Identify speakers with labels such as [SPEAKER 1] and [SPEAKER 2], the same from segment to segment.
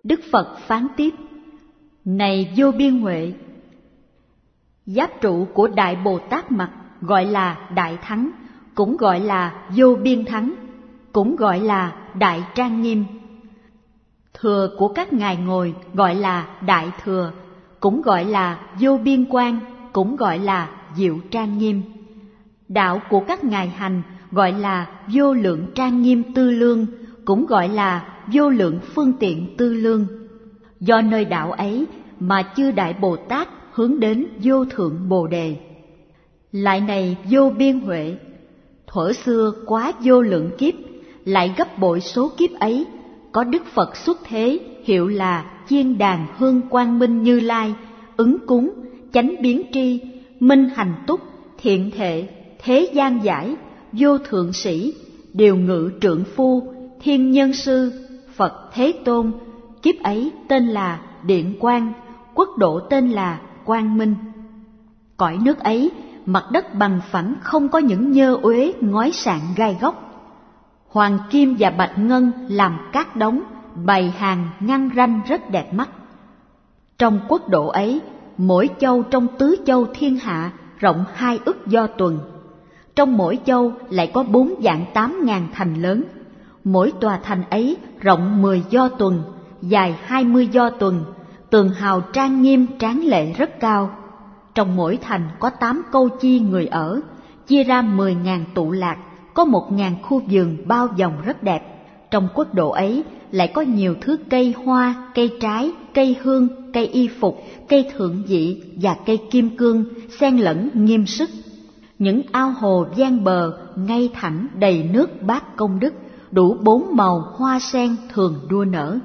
[SPEAKER 1] Đức Phật phán tiếp: Này vô biên huệ, giáp trụ của Đại Bồ Tát Mặt gọi là Đại Thắng, cũng gọi là Vô Biên Thắng, cũng gọi là Đại Trang Nghiêm. Thừa của các ngài ngồi gọi là Đại Thừa, cũng gọi là Vô Biên Quang, cũng gọi là Diệu Trang Nghiêm. Đạo của các ngài hành gọi là Vô Lượng Trang Nghiêm Tư Lương, cũng gọi là Vô Lượng Phương Tiện Tư Lương. Do nơi đạo ấy mà chư Đại Bồ Tát hướng đến vô thượng Bồ Đề. Lại này vô biên huệ, thuở xưa quá vô lượng kiếp, lại gấp bội số kiếp ấy, có Đức Phật xuất thế hiệu là Chiên Đàn Hương Quang Minh Như Lai, ứng cúng, chánh biến tri, minh hành túc, thiện thệ, thế gian giải, vô thượng sĩ, điều ngự trượng phu, thiên nhân sư, Phật Thế Tôn. Kiếp ấy tên là Điện Quang, quốc độ tên là Quang Minh. Cõi nước ấy, mặt đất bằng phẳng, không có những nhơ uế ngói sạn gai góc. Hoàng kim và bạch ngân làm các đống, bày hàng ngăn ranh rất đẹp mắt. Trong quốc độ ấy, mỗi châu trong tứ châu thiên hạ rộng 2 ức do tuần. Trong mỗi châu lại có 4.800.000 thành lớn. Mỗi tòa thành ấy rộng 10 do tuần, dài 20 do tuần, tường hào trang nghiêm tráng lệ rất cao. Trong mỗi thành có 8 câu chi người ở, chia ra 10.000 tụ lạc, có 1.000 khu vườn bao vòng rất đẹp. Trong quốc độ ấy lại có nhiều thứ cây hoa, cây trái, cây hương, cây y phục, cây thượng vị và cây kim cương xen lẫn nghiêm sức. Những ao hồ ven bờ ngay thẳng đầy nước bát công đức, đủ 4 màu hoa sen thường đua nở.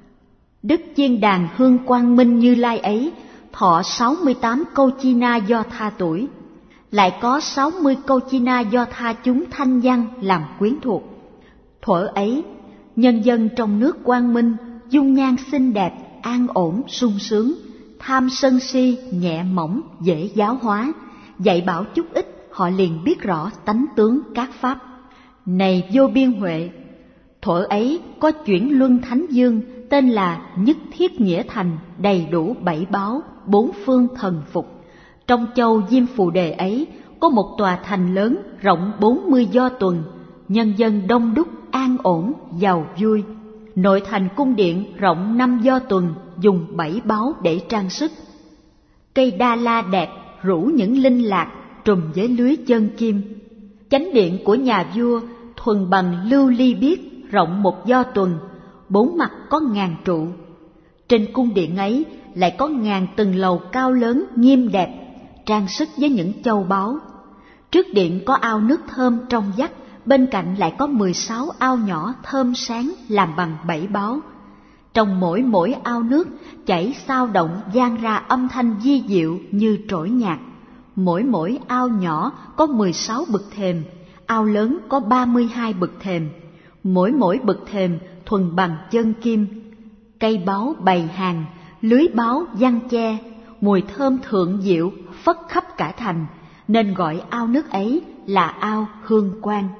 [SPEAKER 1] Đức Chiên Đàn Hương Quang Minh Như Lai ấy thọ 68 câu chi na do tha tuổi, lại có 60 câu chi na do tha chúng thanh văn làm quyến thuộc. Thuở ấy, nhân dân trong nước quang minh, dung nhan xinh đẹp, an ổn, sung sướng, tham sân si nhẹ mỏng, dễ giáo hóa, dạy bảo chút ít họ liền biết rõ tánh tướng các pháp. Này vô biên huệ, thuở ấy có chuyển luân thánh dương tên là Nhất Thiết Nghĩa Thành, đầy đủ 7 báo, 4 phương thần phục. Trong châu Diêm Phù Đề ấy có một tòa thành lớn rộng 40 do tuần, nhân dân đông đúc, an ổn, giàu vui. Nội thành cung điện rộng 5 do tuần, dùng 7 báo để trang sức. Cây đa la đẹp rủ những linh lạc trùm với lưới chân kim. Chánh điện của nhà vua thuần bằng lưu ly biếc, rộng 1 do tuần, 4 mặt có 1000 trụ. Trên cung điện ấy lại có 1000 tầng lầu cao lớn nghiêm đẹp, trang sức với những châu báu. Trước điện có ao nước thơm trong vắt, bên cạnh lại có 16 ao nhỏ thơm sáng làm bằng 7 báo. Trong mỗi ao nước chảy sao động vang ra âm thanh vi diệu như trỗi nhạc. Mỗi ao nhỏ có 16 bậc thềm, ao lớn có 32 bậc thềm. Mỗi bậc thềm thuần bằng chân kim. Cây báu bày hàng, lưới báu giăng che, mùi thơm thượng diệu phất khắp cả thành, nên gọi ao nước ấy là ao hương quang.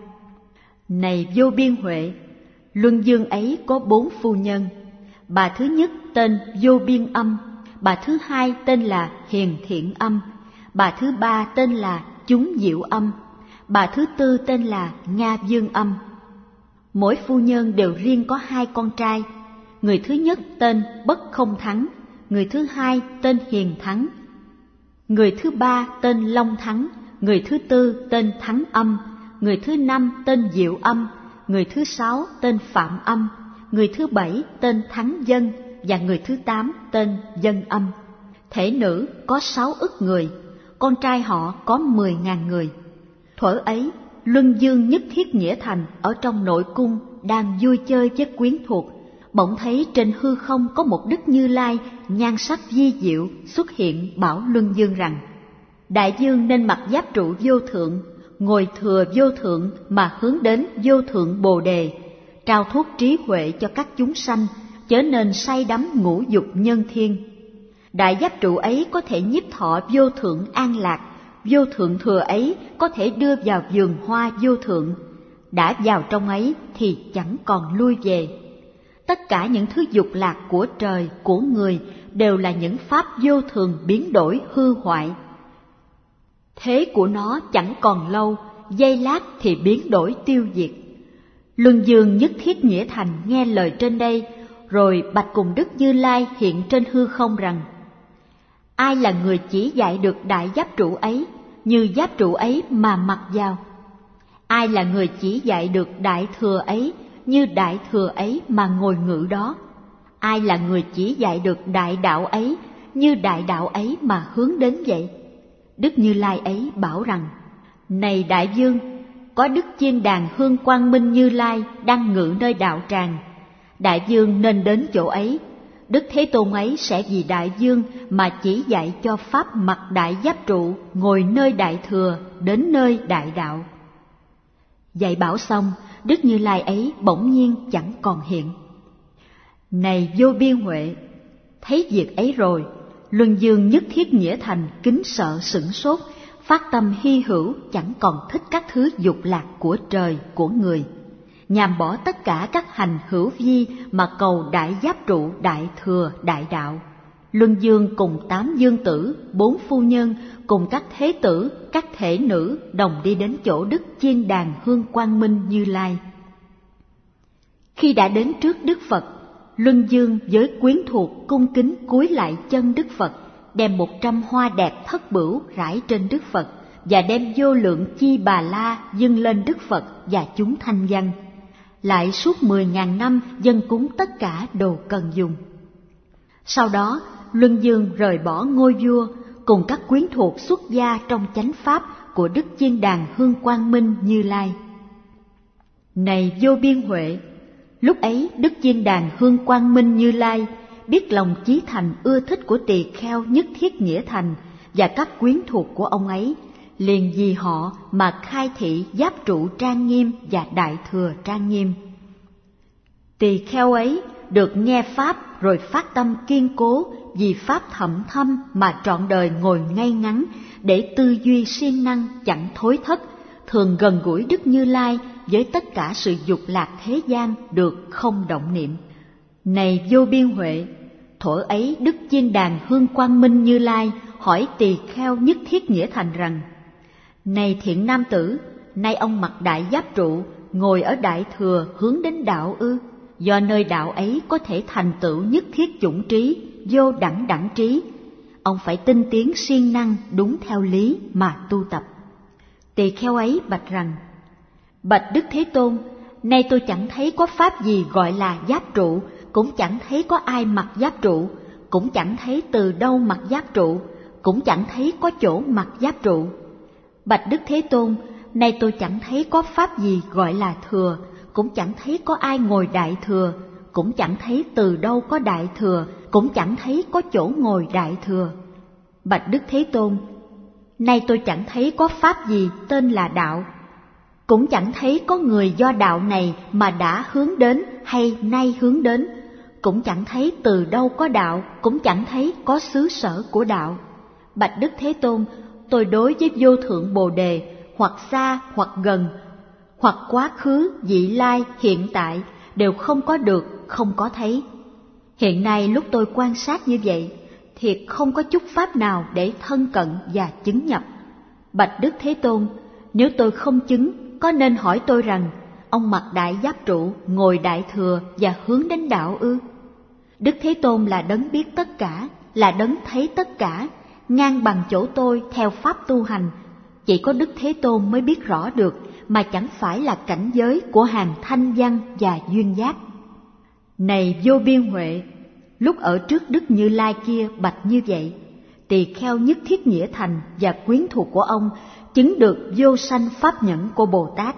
[SPEAKER 1] Này vô biên huệ, luân dương ấy có 4 phu nhân. Bà thứ nhất tên Vô Biên Âm, bà thứ hai tên là Hiền Thiện Âm, bà thứ ba tên là Chúng Diệu Âm, bà thứ tư tên là Nga Dương Âm. Mỗi phu nhân đều riêng có 2 con trai. Người thứ nhất tên Bất Không Thắng, người thứ hai tên Hiền Thắng, người thứ ba tên Long Thắng, người thứ tư tên Thắng Âm, người thứ năm tên Diệu Âm, người thứ 6 tên Phạm Âm, người thứ 7 tên Thắng Dân và người thứ 8 tên Dân Âm. Thể nữ có 6 ức người, con trai họ có 10.000 người. Thuở ấy, Luân Dương Nhất Thiết Nghĩa Thành ở trong nội cung đang vui chơi với quyến thuộc, bỗng thấy trên hư không có một Đức Như Lai nhan sắc vi diệu xuất hiện, bảo Luân Dương rằng: Đại dương nên mặc giáp trụ vô thượng, ngồi thừa vô thượng mà hướng đến vô thượng Bồ Đề, trao thuốc trí huệ cho các chúng sanh, chớ nên say đắm ngũ dục nhân thiên. Đại giáp trụ ấy có thể nhiếp thọ vô thượng an lạc, vô thượng thừa ấy có thể đưa vào vườn hoa vô thượng, đã vào trong ấy thì chẳng còn lui về. Tất cả những thứ dục lạc của trời, của người đều là những pháp vô thường biến đổi hư hoại. Thế của nó chẳng còn lâu, giây lát thì biến đổi tiêu diệt. Luân Dương nhất thiết nghĩa thành nghe lời trên đây, rồi bạch cùng Đức Như Lai hiện trên hư không rằng: ai là người chỉ dạy được đại giáp trụ ấy, như giáp trụ ấy mà mặc vào? Ai là người chỉ dạy được đại thừa ấy, như đại thừa ấy mà ngồi ngự đó? Ai là người chỉ dạy được đại đạo ấy, như đại đạo ấy mà hướng đến vậy? Đức Như Lai ấy bảo rằng: này đại vương, có Đức Chiên Đàn Hương Quang Minh Như Lai đang ngự nơi đạo tràng. Đại vương nên đến chỗ ấy. Đức Thế Tôn ấy sẽ vì đại vương mà chỉ dạy cho pháp mặc đại giáp trụ, ngồi nơi đại thừa, đến nơi đại đạo. Dạy bảo xong, Đức Như Lai ấy bỗng nhiên chẳng còn hiện. Này vô biên huệ, thấy việc ấy rồi, Luân Dương nhất thiết nghĩa thành kính sợ sửng sốt, phát tâm hy hữu chẳng còn thích các thứ dục lạc của trời, của người, nhàm bỏ tất cả các hành hữu vi mà cầu đại giáp trụ, đại thừa, đại đạo. Luân Dương cùng 8 dương tử, 4 phu nhân, cùng các thế tử, các thể nữ đồng đi đến chỗ Đức Chiên Đàn Hương Quang Minh Như Lai. Khi đã đến trước Đức Phật, Luân Dương với quyến thuộc cung kính cúi lại chân Đức Phật, đem 100 hoa đẹp thất bửu rải trên Đức Phật, và đem vô lượng chi bà la dâng lên Đức Phật và chúng thanh văn. Lại suốt 10.000 năm dâng cúng tất cả đồ cần dùng. Sau đó, Luân Dương rời bỏ ngôi vua, cùng các quyến thuộc xuất gia trong chánh pháp của Đức Chiên Đàn Hương Quang Minh Như Lai. Này vô biên huệ, lúc ấy Đức Chiên Đàn Hương Quang Minh Như Lai biết lòng chí thành ưa thích của tỳ kheo nhất thiết nghĩa thành và các quyến thuộc của ông ấy, liền vì họ mà khai thị giáp trụ trang nghiêm và đại thừa trang nghiêm. Tỳ kheo ấy được nghe pháp rồi phát tâm kiên cố, vì pháp thậm thâm mà trọn đời ngồi ngay ngắn, để tư duy siêng năng chẳng thối thất, thường gần gũi Đức Như Lai với tất cả sự dục lạc thế gian được không động niệm. Này vô biên huệ, thuở ấy Đức Chiên Đàn Hương Quang Minh Như Lai hỏi tỳ kheo nhất thiết nghĩa thành rằng: này thiện nam tử, nay ông mặc đại giáp trụ, ngồi ở đại thừa hướng đến đạo ư? Do nơi đạo ấy có thể thành tựu nhất thiết chủng trí, vô đẳng đẳng trí. Ông phải tinh tiến siêng năng đúng theo lý mà tu tập. Tỳ kheo ấy bạch rằng: bạch Đức Thế Tôn, nay tôi chẳng thấy có pháp gì gọi là giáp trụ, cũng chẳng thấy có ai mặc giáp trụ, cũng chẳng thấy từ đâu mặc giáp trụ, cũng chẳng thấy có chỗ mặc giáp trụ. Bạch Đức Thế Tôn, nay tôi chẳng thấy có pháp gì gọi là thừa, cũng chẳng thấy có ai ngồi đại thừa, cũng chẳng thấy từ đâu có đại thừa, cũng chẳng thấy có chỗ ngồi đại thừa. Bạch Đức Thế Tôn, nay tôi chẳng thấy có pháp gì tên là đạo, cũng chẳng thấy có người do đạo này mà đã hướng đến hay nay hướng đến, cũng chẳng thấy từ đâu có đạo, cũng chẳng thấy có xứ sở của đạo. Bạch Đức Thế Tôn, tôi đối với vô thượng Bồ Đề, hoặc xa hoặc gần, hoặc quá khứ, vị lai, hiện tại, đều không có được, không có thấy. Hiện nay lúc tôi quan sát như vậy, thiệt không có chút pháp nào để thân cận và chứng nhập. Bạch Đức Thế Tôn, nếu tôi không chứng, có nên hỏi tôi rằng, ông mặc đại giáp trụ, ngồi đại thừa và hướng đến đạo ư? Đức Thế Tôn là đấng biết tất cả, là đấng thấy tất cả, ngang bằng chỗ tôi theo pháp tu hành. Chỉ có Đức Thế Tôn mới biết rõ được, mà chẳng phải là cảnh giới của hàng thanh văn và duyên giác. Này vô biên huệ, lúc ở trước Đức Như Lai kia bạch như vậy, tỳ kheo nhất thiết nghĩa thành và quyến thuộc của ông chứng được vô sanh pháp nhẫn của Bồ Tát.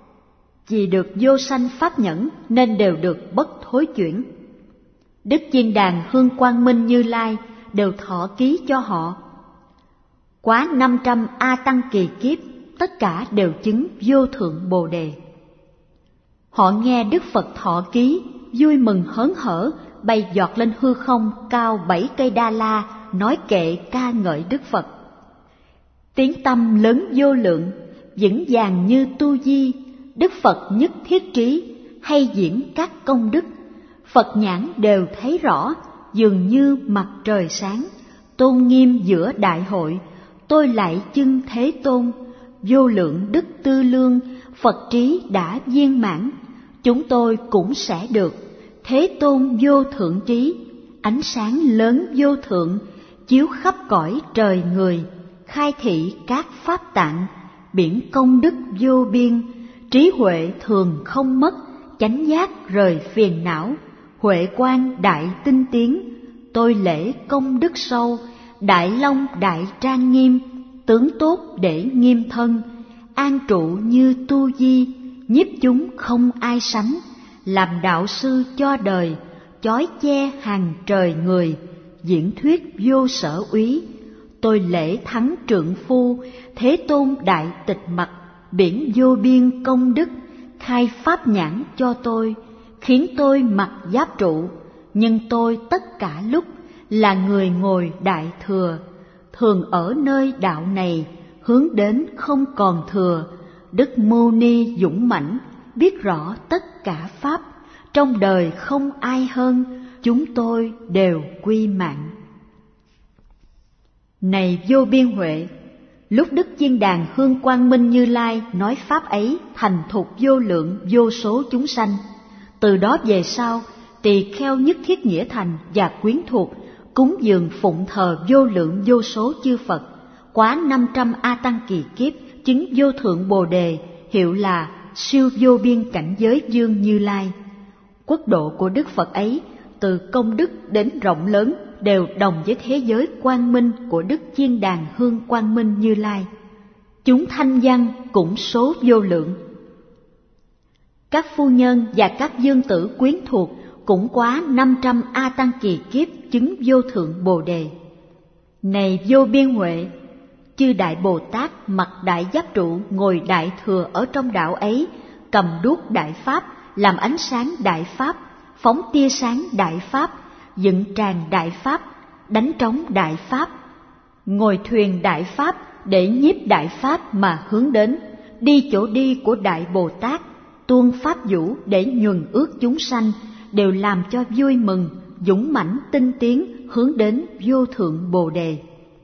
[SPEAKER 1] Vì được vô sanh pháp nhẫn nên đều được bất thối chuyển. Đức Chiên Đàn Hương Quang Minh Như Lai đều thọ ký cho họ. Quá 500 A Tăng kỳ kiếp, tất cả đều chứng vô thượng Bồ Đề. Họ nghe Đức Phật thọ ký, vui mừng hớn hở, bay giọt lên hư không cao 7 cây Đa La, nói kệ ca ngợi Đức Phật. Tiếng tâm lớn vô lượng, vững vàng như tu di, Đức Phật nhất thiết trí, hay diễn các công đức, Phật nhãn đều thấy rõ, dường như mặt trời sáng, tôn nghiêm giữa đại hội. Tôi lạy chân Thế Tôn, vô lượng đức tư lương, Phật trí đã viên mãn, chúng tôi cũng sẽ được. Thế Tôn vô thượng trí, ánh sáng lớn vô thượng, chiếu khắp cõi trời người, khai thị các pháp tạng, biển công đức vô biên, trí huệ thường không mất, chánh giác rời phiền não, huệ quang đại tinh tiến. Tôi lễ công đức sâu, đại long đại trang nghiêm, tướng tốt để nghiêm thân, an trụ như tu di, nhiếp chúng không ai sánh, làm đạo sư cho đời, chói che hàng trời người, diễn thuyết vô sở úy. Tôi lễ thắng trượng phu, Thế Tôn đại tịch mặt, biển vô biên công đức, khai pháp nhãn cho tôi, khiến tôi mặc giáp trụ. Nhưng tôi tất cả lúc là người ngồi đại thừa, thường ở nơi đạo này, hướng đến không còn thừa. Đức Mâu Ni dũng mãnh, biết rõ tất cả pháp, trong đời không ai hơn, chúng tôi đều quy mạng. Này vô biên huệ, lúc Đức Chiên Đàn Hương Quang Minh Như Lai nói pháp ấy thành thục vô lượng vô số chúng sanh. Từ đó về sau, tỳ kheo nhất thiết nghĩa thành và quyến thuộc cúng dường phụng thờ vô lượng vô số chư Phật, quá 500 A Tăng kỳ kiếp, chứng vô thượng Bồ Đề, hiệu là siêu vô biên cảnh giới dương Như Lai. Quốc độ của Đức Phật ấy, từ công đức đến rộng lớn, đều đồng với thế giới quang minh của Đức Chiên Đàn Hương Quang Minh Như Lai. Chúng thanh văn cũng số vô lượng. Các phu nhân và các dương tử quyến thuộc cũng quá 500 A Tăng kỳ kiếp, chứng vô thượng Bồ Đề. Này vô biên huệ, chư Đại Bồ Tát mặc đại giáp trụ, ngồi đại thừa ở trong đạo ấy, cầm đuốc đại pháp, làm ánh sáng đại pháp, phóng tia sáng đại pháp, dựng tràng đại pháp, đánh trống đại pháp, ngồi thuyền đại pháp để nhiếp đại pháp mà hướng đến, đi chỗ đi của Đại Bồ Tát, tuôn pháp vũ để nhuần ước chúng sanh, đều làm cho vui mừng, dũng mãnh tinh tiến, hướng đến vô thượng Bồ Đề.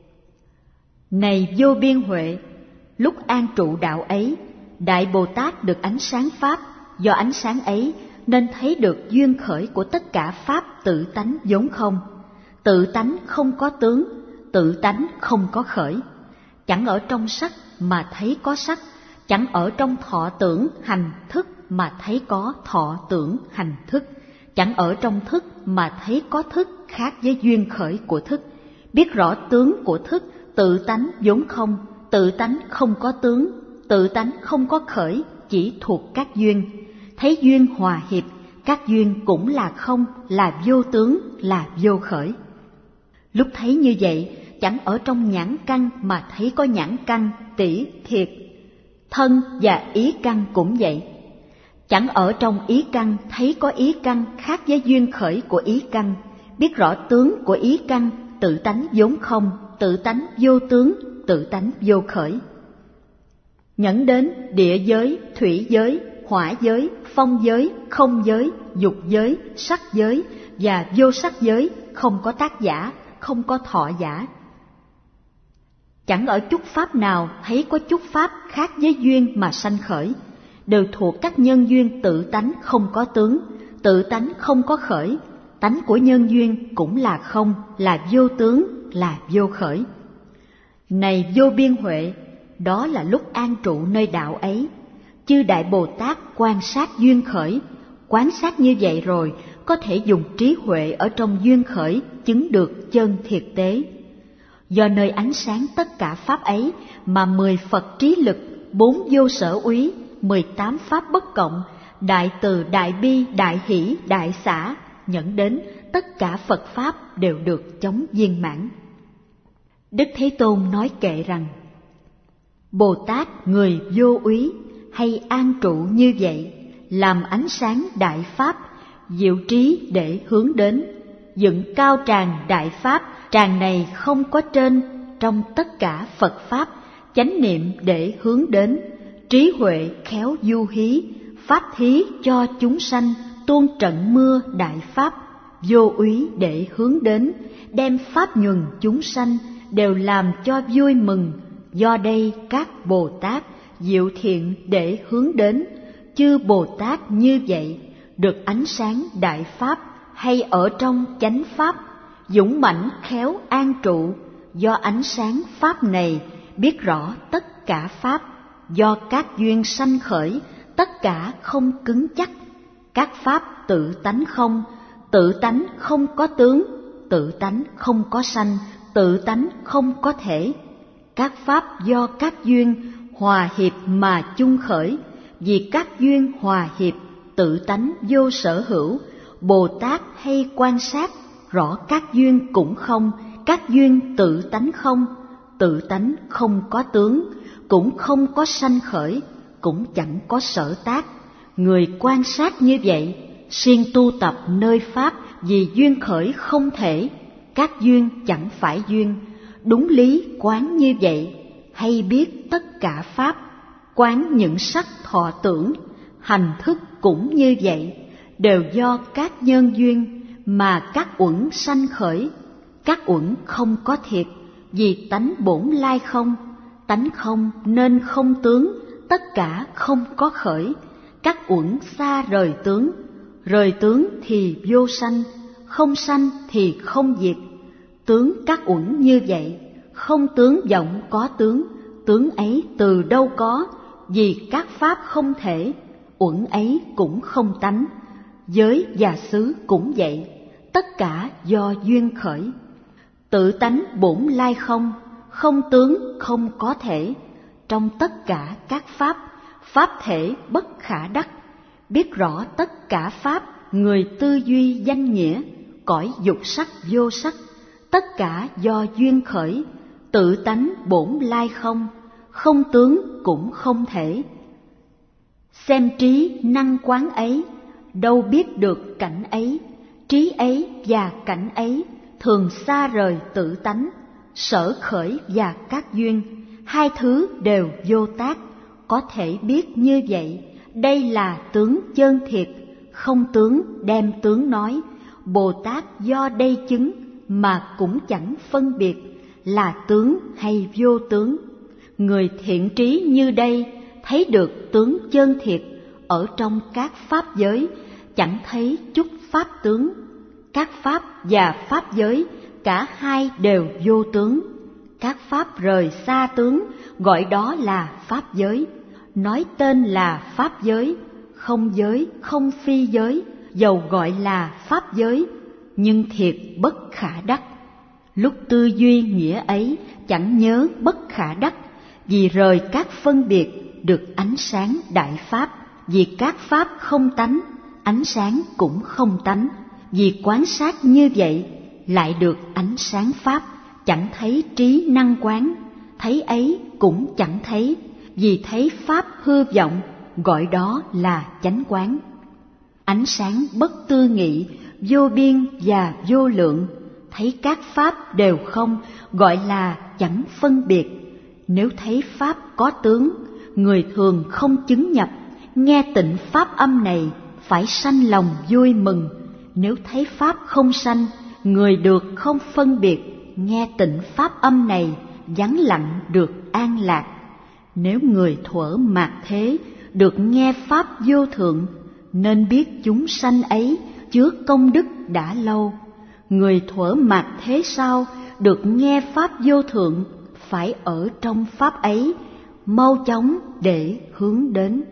[SPEAKER 1] Này vô biên huệ, lúc an trụ đạo ấy, Đại Bồ Tát được ánh sáng pháp, do ánh sáng ấy nên thấy được duyên khởi của tất cả pháp tự tánh vốn không. Tự tánh không có tướng, tự tánh không có khởi. Chẳng ở trong sắc mà thấy có sắc, chẳng ở trong thọ tưởng hành thức mà thấy có thọ tưởng hành thức, chẳng ở trong thức mà thấy có thức khác với duyên khởi của thức. Biết rõ tướng của thức, tự tánh vốn không, tự tánh không có tướng, tự tánh không có khởi, chỉ thuộc các duyên. Thấy duyên hòa hiệp, các duyên cũng là không, là vô tướng, là vô khởi. Lúc thấy như vậy, chẳng ở trong nhãn căn mà thấy có nhãn căn, tỷ, thiệt. Thân và ý căn cũng vậy. Chẳng ở trong ý căn thấy có ý căn khác với duyên khởi của ý căn. Biết rõ tướng của ý căn, tự tánh vốn không, tự tánh vô tướng, tự tánh vô khởi. Nhẫn đến địa giới, thủy giới, hỏa giới, phong giới, không giới, dục giới, sắc giới và vô sắc giới, không có tác giả, không có thọ giả. Chẳng ở chút pháp nào thấy có chút pháp khác với duyên mà sanh khởi, đều thuộc các nhân duyên tự tánh không có tướng, tự tánh không có khởi. Tánh của nhân duyên cũng là không, là vô tướng, là vô khởi. Này vô biên huệ, đó là lúc an trụ nơi đạo ấy. Chư Đại Bồ Tát quan sát duyên khởi, quán sát như vậy rồi có thể dùng trí huệ ở trong duyên khởi chứng được chân thiệt tế. Do nơi ánh sáng tất cả pháp ấy mà 10 Phật trí lực, 4 vô sở úy, 18 pháp bất cộng, đại từ, đại bi, đại hỷ, đại xả, nhẫn đến tất cả Phật pháp đều được chóng viên mãn. Đức Thế Tôn nói kệ rằng: Bồ Tát người vô úy hay an trụ như vậy, làm ánh sáng đại pháp, diệu trí để hướng đến, dựng cao tràng đại pháp, tràng này không có trên, trong tất cả Phật pháp, chánh niệm để hướng đến, trí huệ khéo du hí, pháp thí cho chúng sanh, tuôn trận mưa đại pháp, vô úy để hướng đến, đem pháp nhuần chúng sanh đều làm cho vui mừng. Do đây các Bồ Tát diệu thiện để hướng đến, chư Bồ Tát như vậy được ánh sáng đại pháp, hay ở trong chánh pháp, dũng mãnh khéo an trụ. Do ánh sáng pháp này biết rõ tất cả pháp, do các duyên sanh khởi, tất cả không cứng chắc. Các pháp tự tánh không, tự tánh không có tướng, tự tánh không có sanh, tự tánh không có thể. Các pháp do các duyên hòa hiệp mà chung khởi, vì các duyên hòa hiệp tự tánh vô sở hữu. Bồ Tát hay quan sát rõ các duyên cũng không, các duyên tự tánh không, tự tánh không có tướng, cũng không có sanh khởi, cũng chẳng có sở tác. Người quan sát như vậy, siêng tu tập nơi pháp, vì duyên khởi không thể, các duyên chẳng phải duyên. Đúng lý quán như vậy, hay biết tất cả pháp, quán những sắc thọ tưởng, hành thức cũng như vậy, đều do các nhân duyên mà các uẩn sanh khởi. Các uẩn không có thiệt, vì tánh bổn lai không, tánh không nên không tướng, tất cả không có khởi. Các uẩn xa rời tướng thì vô sanh, không sanh thì không diệt. Tướng các uẩn như vậy, không tướng vọng có tướng, tướng ấy từ đâu có, vì các pháp không thể, uẩn ấy cũng không tánh. Giới và xứ cũng vậy, tất cả do duyên khởi. Tự tánh bổn lai không, không tướng không có thể. Trong tất cả các pháp, pháp thể bất khả đắc. Biết rõ tất cả pháp, người tư duy danh nghĩa, cõi dục sắc vô sắc, tất cả do duyên khởi. Tự tánh bổn lai không, không tướng cũng không thể. Xem trí năng quán ấy, đâu biết được cảnh ấy. Trí ấy và cảnh ấy thường xa rời tự tánh. Sở khởi và các duyên, hai thứ đều vô tác. Có thể biết như vậy, đây là tướng chân thiệt, không tướng đem tướng nói. Bồ Tát do đây chứng mà cũng chẳng phân biệt là tướng hay vô tướng. Người thiện trí như đây thấy được tướng chân thiệt, ở trong các pháp giới chẳng thấy chút pháp tướng. Các pháp và pháp giới cả hai đều vô tướng. Các pháp rời xa tướng gọi đó là pháp giới, nói tên là pháp giới, không phi giới, dầu gọi là pháp giới, nhưng thiệt bất khả đắc. Lúc tư duy nghĩa ấy chẳng nhớ bất khả đắc, vì rời các phân biệt được ánh sáng đại pháp. Vì các pháp không tánh, ánh sáng cũng không tánh. Vì quán sát như vậy, lại được ánh sáng pháp, chẳng thấy trí năng quán. Thấy ấy cũng chẳng thấy, vì thấy pháp hư vọng, gọi đó là chánh quán. Ánh sáng bất tư nghị, vô biên và vô lượng, thấy các pháp đều không, gọi là chẳng phân biệt. Nếu thấy pháp có tướng, người thường không chứng nhập, nghe tịnh pháp âm này phải sanh lòng vui mừng. Nếu thấy pháp không sanh, người được không phân biệt, nghe tịnh pháp âm này vắng lặng được an lạc. Nếu người thuở mạt thế được nghe pháp vô thượng, nên biết chúng sanh ấy chứa công đức đã lâu. Người thuở mạt thế sau được nghe pháp vô thượng, phải ở trong pháp ấy, mau chóng để hướng đến.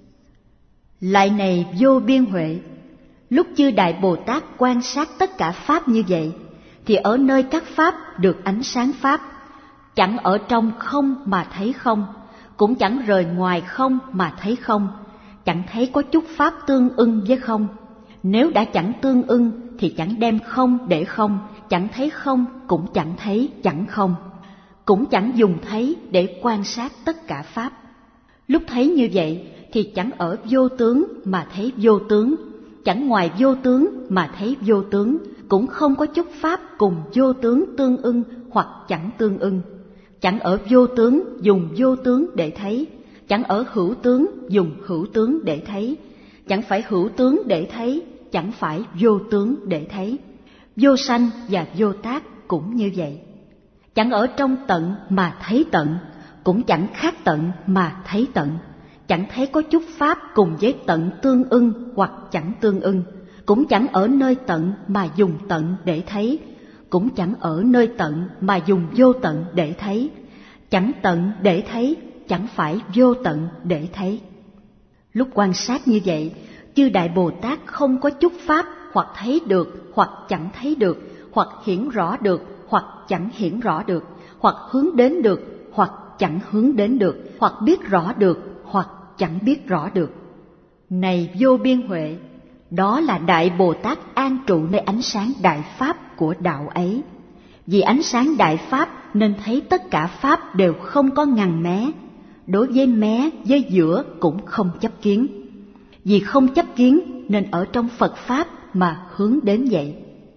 [SPEAKER 1] Lại này vô biên huệ, lúc chư Đại Bồ Tát quan sát tất cả pháp như vậy, thì ở nơi các pháp được ánh sáng pháp, chẳng ở trong không mà thấy không, cũng chẳng rời ngoài không mà thấy không, chẳng thấy có chút pháp tương ưng với không. Nếu đã chẳng tương ưng thì chẳng đem không để không, chẳng thấy không cũng chẳng thấy chẳng không, cũng chẳng dùng thấy để quan sát tất cả pháp. Lúc thấy như vậy thì chẳng ở vô tướng mà thấy vô tướng, chẳng ngoài vô tướng mà thấy vô tướng, cũng không có chút pháp cùng vô tướng tương ưng hoặc chẳng tương ưng. Chẳng ở vô tướng dùng vô tướng để thấy, chẳng ở hữu tướng dùng hữu tướng để thấy, chẳng phải hữu tướng để thấy, chẳng phải vô tướng để thấy. Vô sanh và vô tác cũng như vậy. Chẳng ở trong tận mà thấy tận, cũng chẳng khác tận mà thấy tận. Chẳng thấy có chút pháp cùng với tận tương ưng hoặc chẳng tương ưng, cũng chẳng ở nơi tận mà dùng tận để thấy, cũng chẳng ở nơi tận mà dùng vô tận để thấy. Chẳng tận để thấy, chẳng phải vô tận để thấy. Lúc quan sát như vậy, chư Đại Bồ Tát không có chút pháp hoặc thấy được hoặc chẳng thấy được, hoặc hiển rõ được hoặc chẳng hiển rõ được, hoặc hướng đến được hoặc chẳng hướng đến được, hoặc biết rõ được hoặc chẳng biết rõ được. Này vô biên huệ, đó là Đại Bồ Tát an trụ nơi ánh sáng đại pháp của đạo ấy. Vì ánh sáng đại pháp nên thấy tất cả pháp đều không có ngằn mé, đối với mé với giữa cũng không chấp kiến. Vì không chấp kiến nên ở trong Phật pháp mà hướng đến vậy.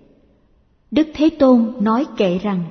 [SPEAKER 1] Đức Thế Tôn nói kệ rằng: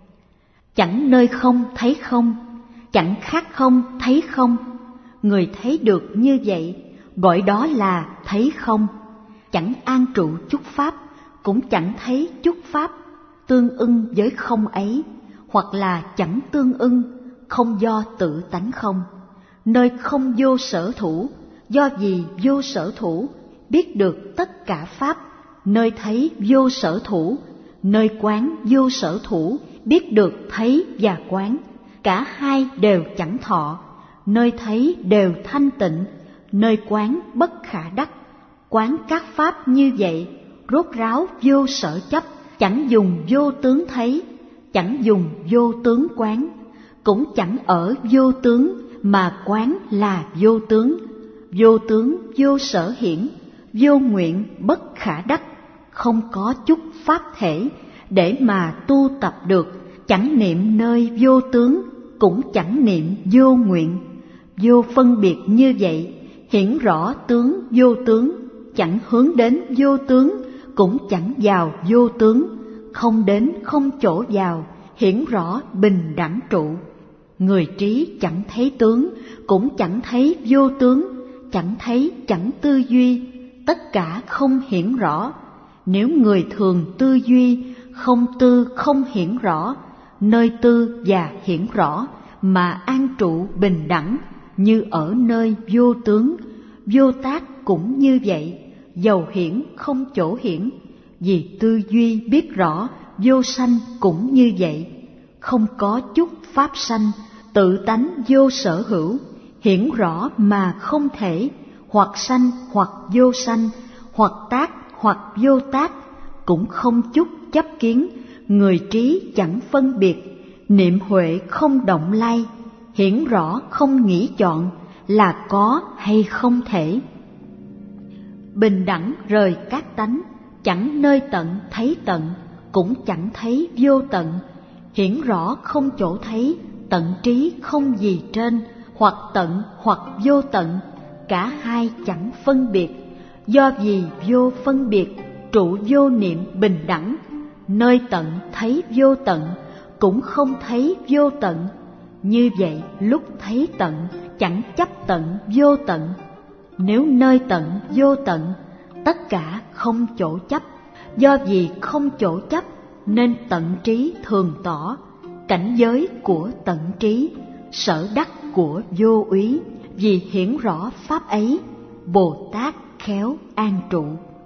[SPEAKER 1] chẳng nơi không thấy không, chẳng khác không thấy không. Người thấy được như vậy, gọi đó là thấy không. Chẳng an trụ chút pháp, cũng chẳng thấy chút pháp, tương ưng với không ấy, hoặc là chẳng tương ưng, không do tự tánh không. Nơi không vô sở thủ, do vì vô sở thủ, biết được tất cả pháp. Nơi thấy vô sở thủ, nơi quán vô sở thủ, biết được thấy và quán. Cả hai đều chẳng thọ, nơi thấy đều thanh tịnh, nơi quán bất khả đắc. Quán các pháp như vậy, rốt ráo vô sở chấp, chẳng dùng vô tướng thấy, chẳng dùng vô tướng quán, cũng chẳng ở vô tướng mà quán là vô tướng. Vô tướng vô sở hiển, vô nguyện bất khả đắc, không có chút pháp thể để mà tu tập được. Chẳng niệm nơi vô tướng, cũng chẳng niệm vô nguyện. Vô phân biệt như vậy, hiển rõ tướng vô tướng, chẳng hướng đến vô tướng, cũng chẳng vào vô tướng. Không đến không chỗ vào, hiển rõ bình đẳng trụ. Người trí chẳng thấy tướng, cũng chẳng thấy vô tướng, chẳng thấy chẳng tư duy, tất cả không hiển rõ. Nếu người thường tư duy, không tư không hiển rõ, nơi tư và hiển rõ mà an trụ bình đẳng, như ở nơi vô tướng. Vô tác cũng như vậy, dầu hiển không chỗ hiển, vì tư duy biết rõ. Vô sanh cũng như vậy, không có chút pháp sanh, tự tánh vô sở hữu, hiển rõ mà không thể, hoặc sanh hoặc vô sanh, hoặc tác hoặc vô tác, cũng không chút chấp kiến. Người trí chẳng phân biệt, niệm huệ không động lai, hiển rõ không nghĩ chọn, là có hay không thể. Bình đẳng rời các tánh, chẳng nơi tận thấy tận, cũng chẳng thấy vô tận, hiển rõ không chỗ thấy. Tận trí không gì trên, hoặc tận hoặc vô tận, cả hai chẳng phân biệt. Do vì vô phân biệt, trụ vô niệm bình đẳng. Nơi tận thấy vô tận, cũng không thấy vô tận. Như vậy lúc thấy tận, chẳng chấp tận vô tận. Nếu nơi tận vô tận, tất cả không chỗ chấp. Do vì không chỗ chấp, nên tận trí thường tỏ. Cảnh giới của tận trí, sở đắc của vô úy. Vì hiển rõ pháp ấy, Bồ Tát khéo an trụ.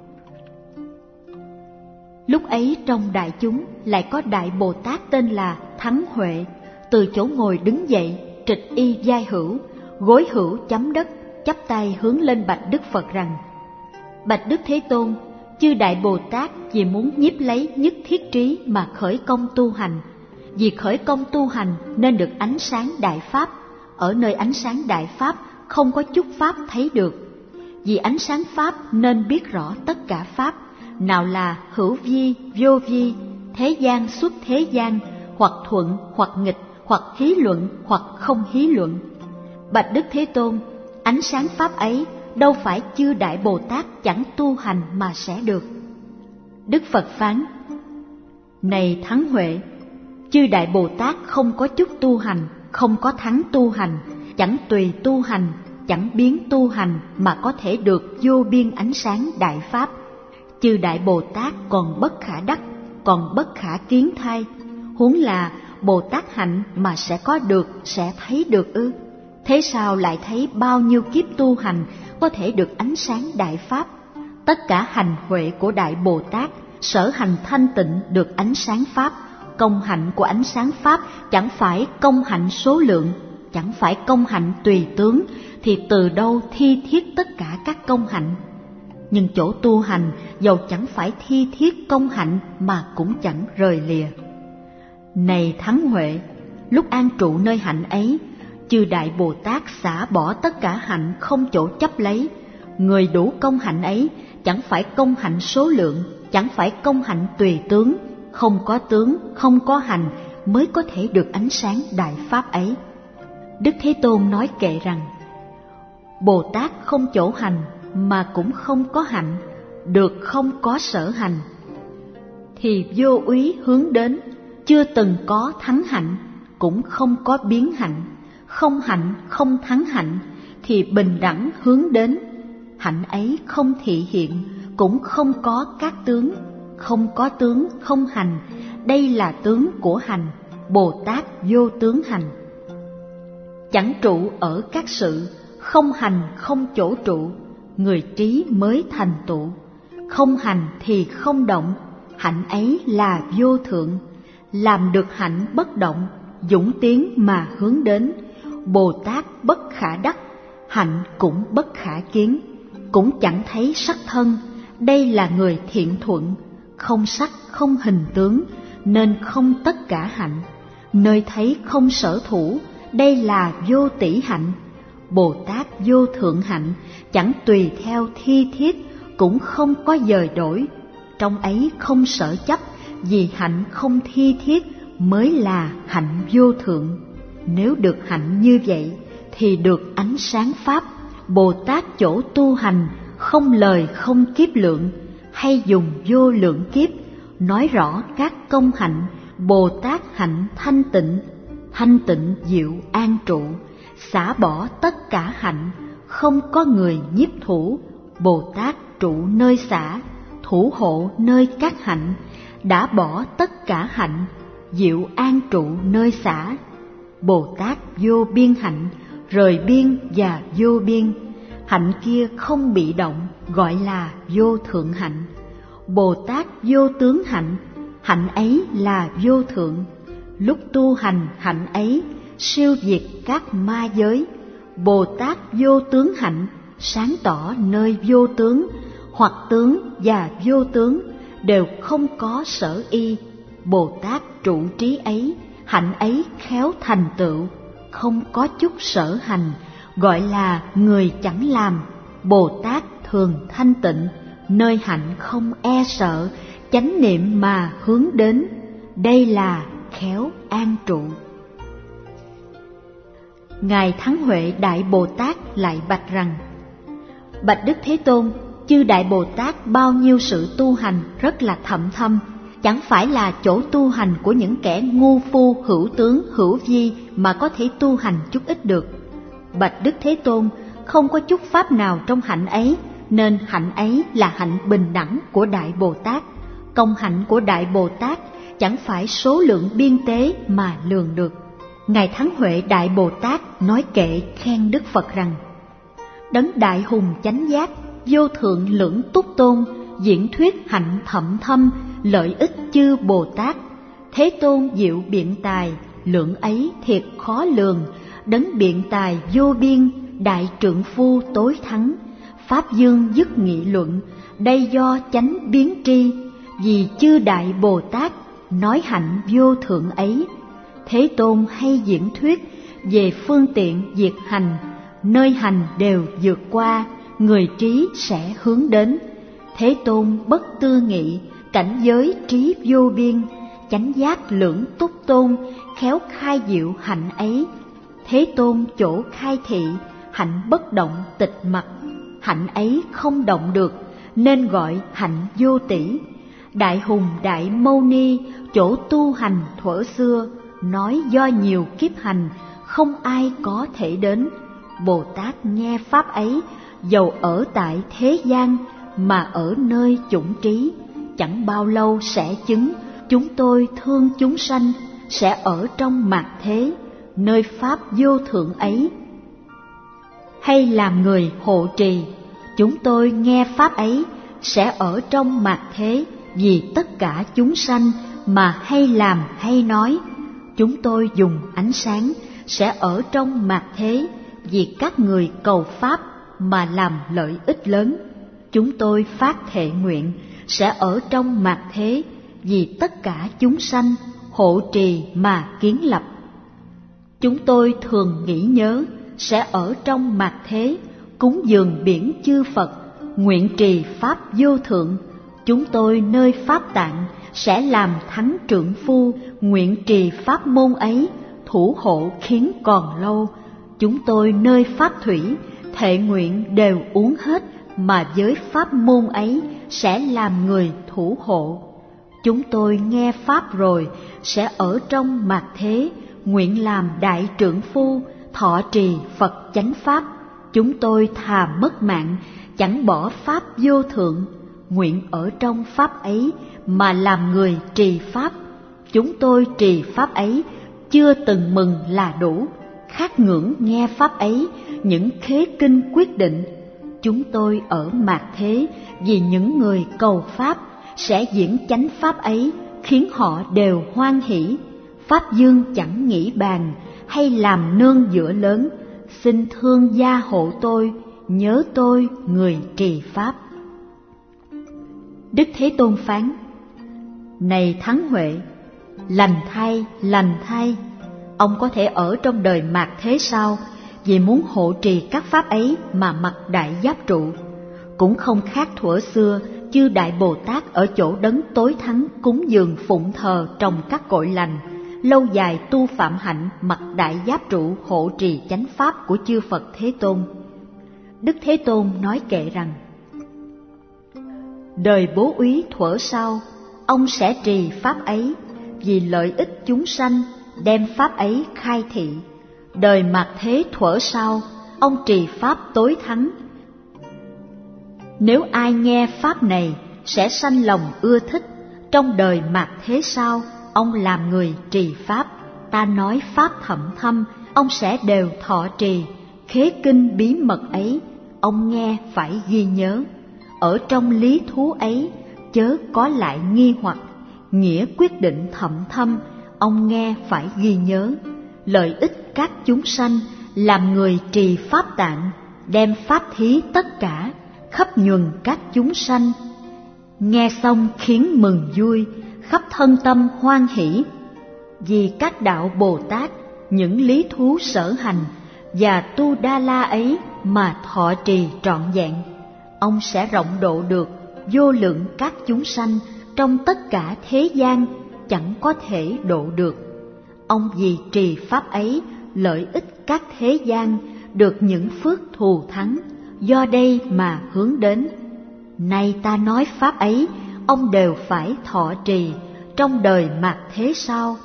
[SPEAKER 1] Lúc ấy trong đại chúng lại có Đại Bồ Tát tên là Thắng Huệ, từ chỗ ngồi đứng dậy, trịch y vai hữu, gối hữu chấm đất, chắp tay hướng lên bạch Đức Phật rằng: Bạch Đức Thế Tôn, chư Đại Bồ Tát vì muốn nhiếp lấy nhất thiết trí mà khởi công tu hành. Vì khởi công tu hành nên được ánh sáng đại pháp. Ở nơi ánh sáng đại pháp không có chút pháp thấy được. Vì ánh sáng pháp nên biết rõ tất cả pháp, nào là hữu vi, vô vi, thế gian xuất thế gian, hoặc thuận hoặc nghịch, hoặc hí luận hoặc không hí luận. Bạch Đức Thế Tôn, ánh sáng pháp ấy đâu phải chư Đại Bồ Tát chẳng tu hành mà sẽ được. Đức Phật phán: Này Thắng Huệ, chư Đại Bồ Tát không có chút tu hành, không có thắng tu hành, chẳng tùy tu hành, chẳng biến tu hành mà có thể được vô biên ánh sáng đại pháp. Chư Đại Bồ Tát còn bất khả đắc, còn bất khả kiến thay, huống là Bồ Tát hạnh mà sẽ có được, sẽ thấy được ư? Thế sao lại thấy bao nhiêu kiếp tu hành có thể được ánh sáng đại pháp? Tất cả hành huệ của Đại Bồ Tát, sở hành thanh tịnh được ánh sáng pháp. Công hạnh của ánh sáng pháp chẳng phải công hạnh số lượng, chẳng phải công hạnh tùy tướng, thì từ đâu thi thiết tất cả các công hạnh? Nhưng chỗ tu hành dầu chẳng phải thi thiết công hạnh mà cũng chẳng rời lìa. Này thắng huệ, lúc an trụ nơi hạnh ấy, chư Đại Bồ Tát xả bỏ tất cả hạnh không chỗ chấp lấy. Người đủ công hạnh ấy chẳng phải công hạnh số lượng, chẳng phải công hạnh tùy tướng, tướng, không có hành mới có thể được ánh sáng đại pháp ấy. Đức Thế Tôn nói kệ rằng: Bồ Tát không chỗ hành mà cũng không có hạnh, được không có sở hành, thì vô úy hướng đến, chưa từng có thắng hạnh, cũng không có biến hạnh, không hạnh không thắng hạnh, thì bình đẳng hướng đến. Hạnh ấy không thị hiện, cũng không có các tướng, không có tướng không hành, đây là tướng của hành, Bồ Tát vô tướng hành. Chẳng trụ ở các sự, không hành không chỗ trụ, người trí mới thành tựu. Không hành thì không động, hạnh ấy là vô thượng. Làm được hạnh bất động, dũng tiến mà hướng đến. Bồ Tát bất khả đắc, hạnh cũng bất khả kiến, cũng chẳng thấy sắc thân, đây là người thiện thuận. Không sắc không hình tướng, nên không tất cả hạnh. Nơi thấy không sở thủ, đây là vô tỷ hạnh. Bồ Tát vô thượng hạnh, chẳng tùy theo thi thiết, cũng không có dời đổi. Trong ấy không sở chấp, vì hạnh không thi thiết mới là hạnh vô thượng. Nếu được hạnh như vậy, thì được ánh sáng pháp. Bồ Tát chỗ tu hành, không lời không kiếp lượng, hay dùng vô lượng kiếp, nói rõ các công hạnh. Bồ Tát hạnh thanh tịnh diệu an trụ, xả bỏ tất cả hạnh, không có người nhiếp thủ. Bồ Tát trụ nơi xả, thủ hộ nơi các hạnh, đã bỏ tất cả hạnh, diệu an trụ nơi xả. Bồ Tát vô biên hạnh, rời biên và vô biên, hạnh kia không bị động, gọi là vô thượng hạnh. Bồ Tát vô tướng hạnh, hạnh ấy là vô thượng. Lúc tu hành hạnh ấy, siêu diệt các ma giới. Bồ Tát vô tướng hạnh, sáng tỏ nơi vô tướng, hoặc tướng và vô tướng đều không có sở y. Bồ Tát trụ trí ấy, hạnh ấy khéo thành tựu, không có chút sở hành, gọi là người chẳng làm. Bồ Tát thường thanh tịnh, nơi hạnh không e sợ, chánh niệm mà hướng đến, đây là khéo an trụ. Ngài Thắng Huệ Đại Bồ Tát lại bạch rằng: Bạch Đức Thế Tôn, chư Đại Bồ Tát bao nhiêu sự tu hành rất là thậm thâm, chẳng phải là chỗ tu hành của những kẻ ngu phu hữu tướng hữu vi mà có thể tu hành chút ít được. Bạch Đức Thế Tôn, không có chút pháp nào trong hạnh ấy, nên hạnh ấy là hạnh bình đẳng của Đại Bồ Tát. Công hạnh của Đại Bồ Tát chẳng phải số lượng biên tế mà lường được. Ngài Thắng Huệ Đại Bồ Tát nói kệ khen Đức Phật rằng: Đấng đại hùng chánh giác, vô thượng lưỡng túc tôn, diễn thuyết hạnh thậm thâm, lợi ích chư Bồ Tát. Thế Tôn diệu biện tài, lượng ấy thiệt khó lường. Đấng biện tài vô biên, đại trượng phu tối thắng. Pháp dương dứt nghị luận, đây do chánh biến tri. Vì chư Đại Bồ Tát nói hạnh vô thượng ấy. Thế Tôn hay diễn thuyết về phương tiện diệt hành, nơi hành đều vượt qua, người trí sẽ hướng đến. Thế Tôn bất tư nghị, cảnh giới trí vô biên, chánh giác lưỡng túc tôn, khéo khai diệu hạnh ấy. Thế Tôn chỗ khai thị, hạnh bất động tịch mặc, hạnh ấy không động được, nên gọi hạnh vô tỷ. Đại hùng Đại Mâu Ni, chỗ tu hành thuở xưa, nói do nhiều kiếp hành, không ai có thể đến. Bồ Tát nghe pháp ấy, dầu ở tại thế gian mà ở nơi chủng trí, chẳng bao lâu sẽ chứng. Chúng tôi thương chúng sanh, sẽ ở trong mạt thế, nơi pháp vô thượng ấy. Hay làm người hộ trì, chúng tôi nghe pháp ấy, sẽ ở trong mạt thế, vì tất cả chúng sanh mà hay làm hay nói. Chúng tôi dùng ánh sáng, sẽ ở trong mạt thế, vì các người cầu pháp mà làm lợi ích lớn. Chúng tôi phát thệ nguyện, sẽ ở trong mạt thế, vì tất cả chúng sanh hộ trì mà kiến lập. Chúng tôi thường nghĩ nhớ, sẽ ở trong mạt thế, cúng dường biển chư Phật, nguyện trì pháp vô thượng. Chúng tôi nơi pháp tạng, sẽ làm thắng trượng phu, nguyện trì pháp môn ấy, thủ hộ khiến còn lâu. Chúng tôi nơi pháp thủy, thệ nguyện đều uống hết, mà với pháp môn ấy sẽ làm người thủ hộ. Chúng tôi nghe pháp rồi, sẽ ở trong mạt thế, nguyện làm đại trượng phu, thọ trì Phật chánh pháp. Chúng tôi thà mất mạng, chẳng bỏ pháp vô thượng, nguyện ở trong pháp ấy mà làm người trì pháp. Chúng tôi trì pháp ấy, chưa từng mừng là đủ, khát ngưỡng nghe pháp ấy, những khế kinh quyết định. Chúng tôi ở mạt thế, vì những người cầu pháp, sẽ diễn chánh pháp ấy, khiến họ đều hoan hỷ. Pháp dương chẳng nghĩ bàn, hay làm nương giữa lớn, xin thương gia hộ tôi, nhớ tôi người trì pháp. Đức Thế Tôn phán: Này Thắng Huệ, lành thay, ông có thể ở trong đời mạt thế sau, vì muốn hộ trì các pháp ấy mà mặc đại giáp trụ. Cũng không khác thuở xưa, chư Đại Bồ Tát ở chỗ đấng tối thắng cúng dường phụng thờ trong các cội lành, lâu dài tu phạm hạnh mặc đại giáp trụ hộ trì chánh pháp của chư Phật Thế Tôn. Đức Thế Tôn nói kệ rằng: Đời bố úy thuở sau, ông sẽ trì pháp ấy, vì lợi ích chúng sanh, đem pháp ấy khai thị. Đời mạt thế thuở sau, ông trì pháp tối thắng. Nếu ai nghe pháp này, sẽ sanh lòng ưa thích. Trong đời mạt thế sau, ông làm người trì pháp. Ta nói pháp thậm thâm, ông sẽ đều thọ trì. Khế kinh bí mật ấy, ông nghe phải ghi nhớ. Ở trong lý thú ấy, chớ có lại nghi hoặc. Nghĩa quyết định thậm thâm, ông nghe phải ghi nhớ. Lợi ích các chúng sanh, làm người trì pháp tạng, đem pháp thí tất cả, khắp nhuần các chúng sanh. Nghe xong khiến mừng vui, khắp thân tâm hoan hỷ. Vì các đạo Bồ Tát, những lý thú sở hành và tu đa la ấy mà thọ trì trọn vẹn, ông sẽ rộng độ được vô lượng các chúng sanh trong tất cả thế gian, chẳng có thể độ được. Ông vì trì pháp ấy, lợi ích các thế gian, được những phước thù thắng, do đây mà hướng đến. Nay ta nói pháp ấy, ông đều phải thọ trì trong đời mạt thế sau.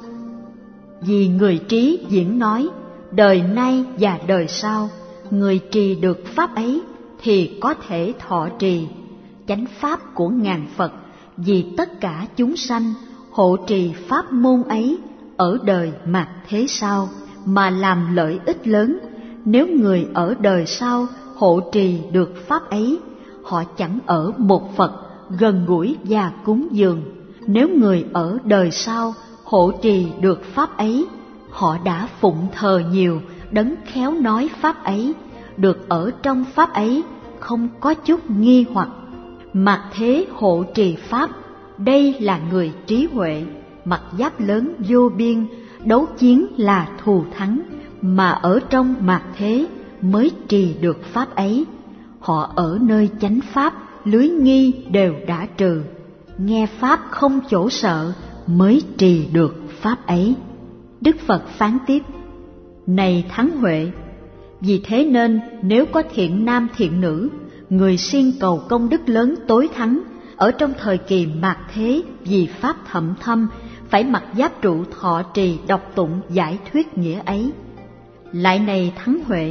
[SPEAKER 1] Vì người trí diễn nói, đời nay và đời sau, người trì được pháp ấy thì có thể thọ trì chánh pháp của ngàn Phật, vì tất cả chúng sanh hộ trì pháp môn ấy ở đời mạt thế sau mà làm lợi ích lớn. Nếu người ở đời sau hộ trì được pháp ấy, họ chẳng ở một Phật gần gũi và cúng dường. Nếu người ở đời sau hộ trì được pháp ấy, họ đã phụng thờ nhiều đấng khéo nói pháp ấy, được ở trong pháp ấy, không có chút nghi hoặc. Mạt thế hộ trì pháp, đây là người trí huệ, mặc giáp lớn vô biên, đấu chiến là thù thắng, mà ở trong mạt thế mới trì được pháp ấy. Họ ở nơi chánh pháp, lưới nghi đều đã trừ, nghe pháp không chỗ sợ mới trì được pháp ấy. Đức Phật phán tiếp: Này Thắng Huệ, vì thế nên nếu có thiện nam thiện nữ, người siêng cầu công đức lớn tối thắng, ở trong thời kỳ mạt thế vì pháp thậm thâm, phải mặc giáp trụ thọ trì đọc tụng giải thuyết nghĩa ấy. Lại này Thắng Huệ,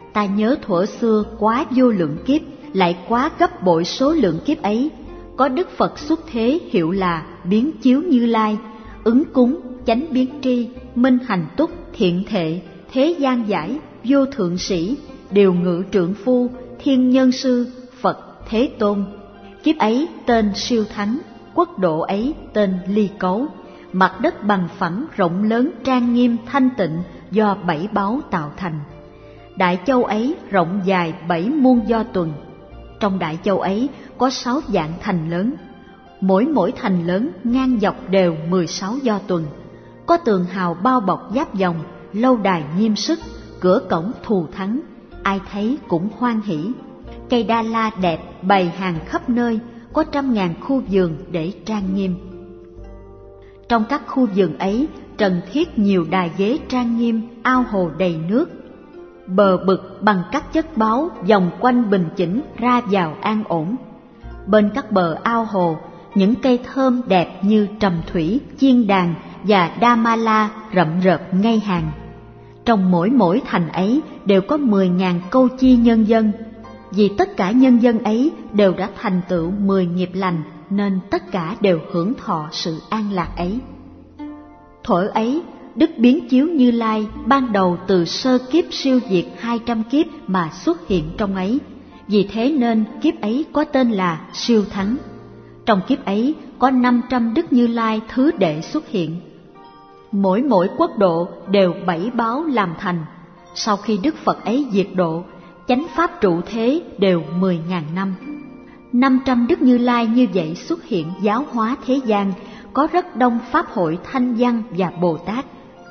[SPEAKER 1] Ta nhớ thuở xưa quá vô lượng kiếp, lại quá gấp bội số lượng kiếp ấy, có Đức Phật xuất thế hiệu là Biến Chiếu Như Lai, ứng cúng, chánh biến tri, minh hành túc, thiện thệ, thế gian giải, vô thượng sĩ, điều ngự trượng phu, thiên nhân sư, Phật Thế Tôn. Kiếp ấy tên Siêu Thắng, quốc độ ấy tên Ly Cấu. Mặt đất bằng phẳng rộng lớn trang nghiêm thanh tịnh do 7 báu tạo thành. Đại châu ấy rộng dài 7 muôn do tuần. Trong đại châu ấy có 6 vạn thành lớn. Mỗi thành lớn ngang dọc đều 16 do tuần. Có tường hào bao bọc giáp vòng, lâu đài nghiêm sức, cửa cổng thù thắng, ai thấy cũng hoan hỉ. Cây đa la đẹp bày hàng khắp nơi, có 100.000 khu vườn để trang nghiêm. Trong các khu vườn ấy trần thiết nhiều đài ghế trang nghiêm, ao hồ đầy nước. Bờ bực bằng các chất báu vòng quanh bình chỉnh ra vào an ổn. Bên các bờ ao hồ, những cây thơm đẹp như trầm thủy, chiên đàn và đa ma la rậm rợp ngay hàng. Trong mỗi thành ấy đều có 10.000 câu chi nhân dân. Vì tất cả nhân dân ấy đều đã thành tựu 10 nghiệp lành, nên tất cả đều hưởng thọ sự an lạc ấy. Thuở ấy, Đức Biến Chiếu Như Lai ban đầu từ sơ kiếp siêu diệt 200 kiếp mà xuất hiện trong ấy, vì thế nên kiếp ấy có tên là Siêu Thắng. Trong kiếp ấy có 500 Đức Như Lai thứ đệ xuất hiện. Mỗi quốc độ đều 7 báu làm thành. Sau khi Đức Phật ấy diệt độ, chánh pháp trụ thế đều 10.000 năm. 500 Đức Như Lai như vậy xuất hiện giáo hóa thế gian, có rất đông pháp hội Thanh Văn và Bồ Tát.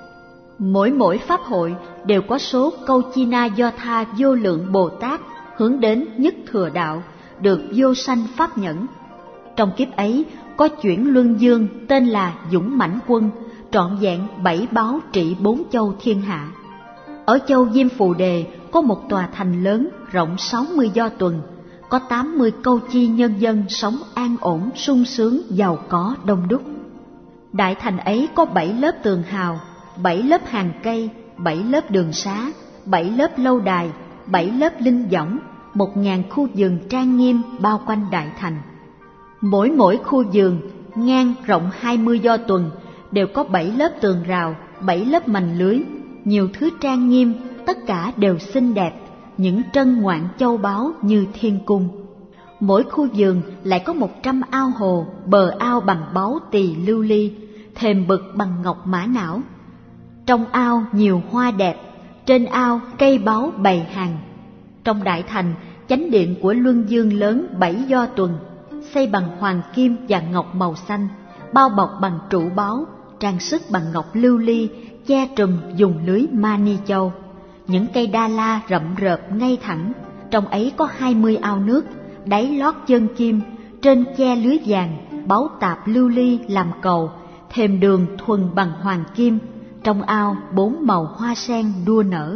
[SPEAKER 1] Mỗi pháp hội đều có số câu chi na do tha vô lượng Bồ Tát hướng đến nhất thừa đạo, được vô sanh pháp nhẫn. Trong kiếp ấy có chuyển luân dương tên là Dũng Mãnh Quân, trọn vẹn 7 báu trị 4 châu thiên hạ. Ở châu Diêm Phù Đề có một tòa thành lớn rộng 60 do tuần, có 80 câu chi nhân dân sống an ổn, sung sướng, giàu có, đông đúc. Đại thành ấy có 7 lớp tường hào, 7 lớp hàng cây, 7 lớp đường xá, 7 lớp lâu đài, 7 lớp linh võng, 1.000 khu vườn trang nghiêm bao quanh đại thành. Mỗi khu vườn ngang rộng 20 do tuần đều có 7 lớp tường rào, 7 lớp mành lưới, nhiều thứ trang nghiêm, tất cả đều xinh đẹp, những trân ngoạn châu báu như thiên cung. Mỗi khu vườn lại có 100 ao hồ, bờ ao bằng báu tỳ lưu ly, thềm bực bằng ngọc mã não. Trong ao nhiều hoa đẹp, trên ao cây báu bày hàng. Trong đại thành, chánh điện của Luân Dương lớn 7 do tuần, xây bằng hoàng kim và ngọc màu xanh, bao bọc bằng trụ báu, trang sức bằng ngọc lưu ly, che trùm dùng lưới mani châu. Những cây đa la rậm rợp ngay thẳng, trong ấy có 20 ao nước, đáy lót chân kim, trên che lưới vàng, báu tạp lưu ly làm cầu, thềm đường thuần bằng hoàng kim, trong ao 4 màu hoa sen đua nở.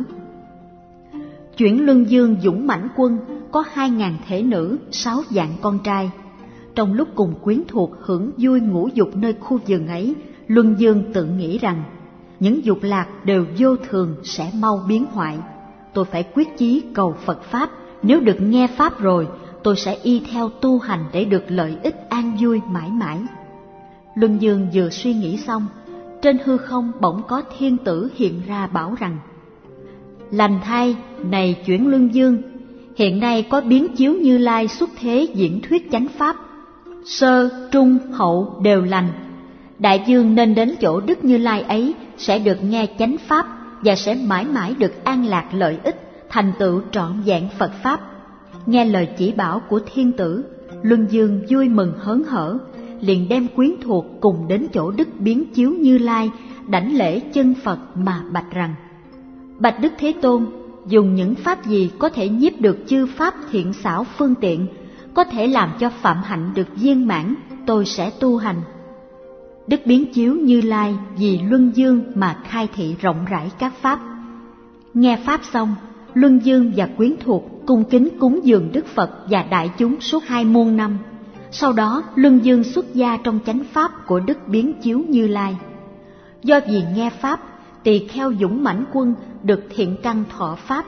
[SPEAKER 1] Chuyển Luân Dương Dũng Mãnh Quân có 2.000 thể nữ, 6 vạn con trai. Trong lúc cùng quyến thuộc hưởng vui ngũ dục nơi khu vườn ấy, Luân Dương tự nghĩ rằng những dục lạc đều vô thường, sẽ mau biến hoại. Tôi phải quyết chí cầu Phật Pháp, nếu được nghe Pháp rồi, tôi sẽ y theo tu hành để được lợi ích an vui mãi mãi. Luân Dương vừa suy nghĩ xong, trên hư không bỗng có thiên tử hiện ra bảo rằng: Lành thay, này Chuyển Luân Dương, hiện nay có Biến Chiếu Như Lai xuất thế diễn thuyết chánh Pháp, sơ, trung, hậu đều lành. Đại dương nên đến chỗ Đức Như Lai ấy sẽ được nghe chánh Pháp và sẽ mãi mãi được an lạc lợi ích, thành tựu trọn vẹn Phật Pháp. Nghe lời chỉ bảo của thiên tử, Luân Dương vui mừng hớn hở, liền đem quyến thuộc cùng đến chỗ Đức Biến Chiếu Như Lai, đảnh lễ chân Phật mà bạch rằng: Bạch Đức Thế Tôn, dùng những pháp gì có thể nhiếp được chư pháp thiện xảo phương tiện, có thể làm cho phạm hạnh được viên mãn, tôi sẽ tu hành. Đức Biến Chiếu Như Lai vì Luân Dương mà khai thị rộng rãi các pháp. Nghe pháp xong, Luân Dương và quyến thuộc cung kính cúng dường Đức Phật và đại chúng suốt 2 muôn năm. Sau đó Luân Dương xuất gia trong chánh pháp của Đức Biến Chiếu Như Lai. Do vì nghe pháp, tỳ kheo Dũng Mãnh Quân được thiện căn thọ pháp, thì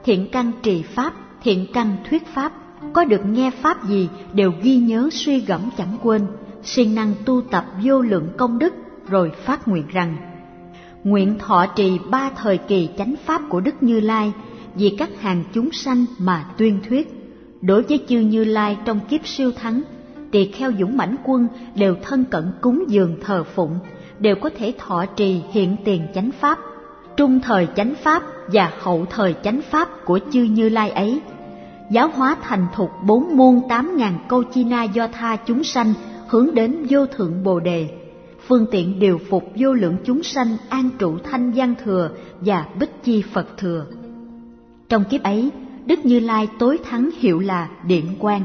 [SPEAKER 1] thiện căn trì pháp, thiện căn thuyết pháp, có được nghe pháp gì đều ghi nhớ suy gẫm chẳng quên, siêng năng tu tập vô lượng công đức, rồi phát nguyện rằng: nguyện thọ trì 3 thời kỳ chánh pháp của Đức Như Lai, vì các hàng chúng sanh mà tuyên thuyết. Đối với chư Như Lai trong kiếp siêu thắng, tỳ kheo dũng mãnh quân đều thân cận cúng dường thờ phụng, đều có thể thọ trì hiện tiền chánh pháp, trung thời chánh pháp và hậu thời chánh pháp của chư Như Lai ấy, giáo hóa thành thục 4 muôn 8.000 câu chi na do tha chúng sanh hướng đến vô thượng Bồ Đề, phương tiện điều phục vô lượng chúng sanh an trụ thanh văn thừa và bích chi Phật thừa. Trong kiếp ấy, Đức Như Lai tối thắng hiệu là Điện Quang.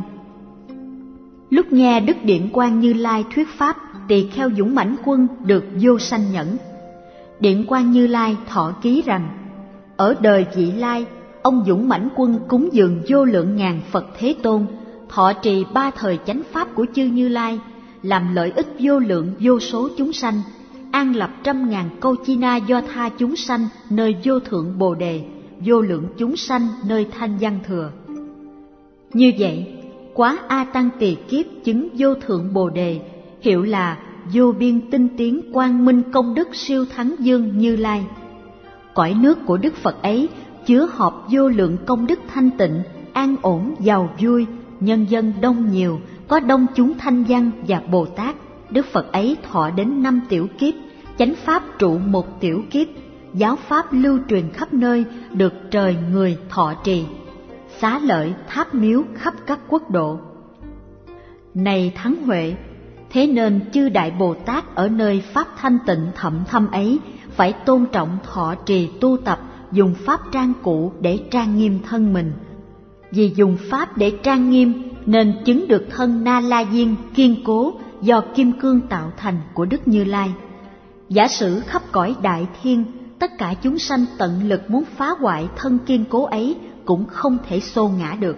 [SPEAKER 1] Lúc nghe Đức Điện Quang Như Lai thuyết pháp, tỳ kheo dũng mãnh quân được vô sanh nhẫn. Điện Quang Như Lai thọ ký rằng: ở đời vị lai, ông dũng mãnh quân cúng dường vô lượng ngàn Phật Thế Tôn, thọ trì 3 thời chánh pháp của chư Như Lai, làm lợi ích vô lượng vô số chúng sanh, an lập 100.000 câu chi na do tha chúng sanh nơi vô thượng Bồ Đề, vô lượng chúng sanh nơi thanh văn thừa. Như vậy, quá A Tăng tỳ kiếp chứng vô thượng Bồ Đề, hiệu là vô biên tinh tiến quang minh công đức siêu thắng dương Như Lai. Cõi nước của Đức Phật ấy chứa họp vô lượng công đức thanh tịnh, an ổn, giàu vui, nhân dân đông nhiều, có đông chúng thanh văn và Bồ Tát. Đức Phật ấy thọ đến 5 tiểu kiếp, chánh pháp trụ 1 tiểu kiếp, giáo pháp lưu truyền khắp nơi, được trời người thọ trì, xá lợi tháp miếu khắp các quốc độ. Này Thắng Huệ, thế nên chư Đại Bồ Tát ở nơi pháp thanh tịnh thậm thâm ấy phải tôn trọng thọ trì tu tập, dùng pháp trang cụ để trang nghiêm thân mình. Vì dùng pháp để trang nghiêm nên chứng được thân Na La Diên kiên cố do kim cương tạo thành của Đức Như Lai. Giả sử khắp cõi đại thiên, tất cả chúng sanh tận lực muốn phá hoại thân kiên cố ấy cũng không thể xô ngã được.